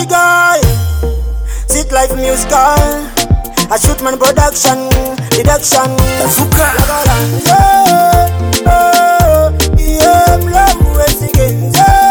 guy. Sit life musical. I shoot man production, deduction. Fuka. Yeah, love we singing.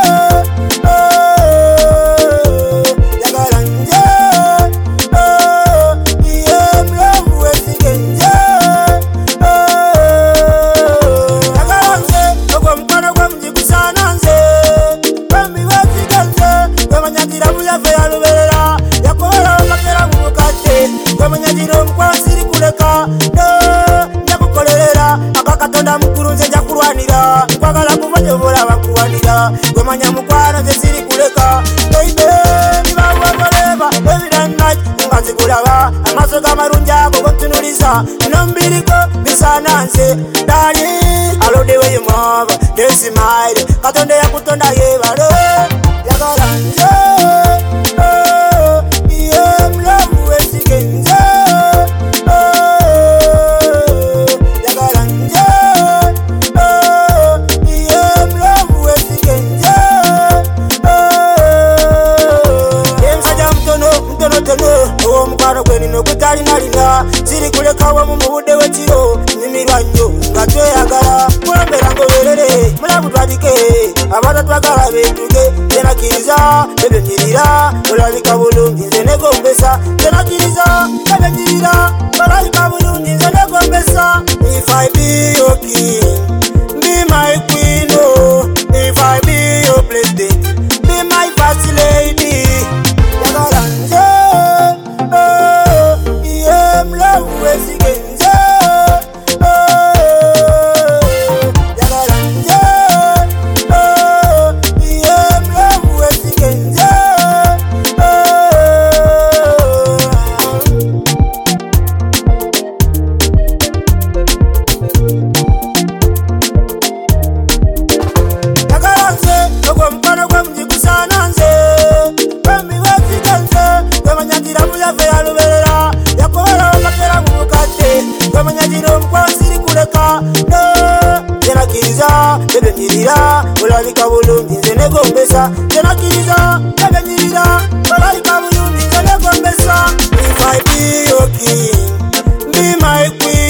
Akatonda mukuru nze nja kulwanira nkwagala kuva gyobola bakuwanira gwemanya mukwano nze siri kuleka baby nibawaboleba ebidanach nga nzikulaba amaaso g'amalungi ago gontunuliza nombiriko bisana nze dali alode we you move they smile katonda yakutonda yebale yagala nze yeah love we singing Nalina siri kulekawo mu budde wekiro nyimirwa nnyo nga tweyagala mulambera ngoberere mulabu twatike abaana twagala betuge tenakiriza bebenyirira olabika bulungi nze negombesa tenakiriza bebenyirira olabika bulungi nze negombesa if I be your king be my queen oh if I be your president be my first lady yagala nze love we singing love we singing yakalanze ogwo mukwano gwe mujigusana nze bambi wezigenze gwemanyagira buyave yaluberera yakola bakera mu bukadde gwemanyagira omukwano siri kuleka no tenakiriza bebenyirira olabika bulungi nze negombesa tenakiriza bebenyirira olabika bulungi nze negombesa if I be your king be my queen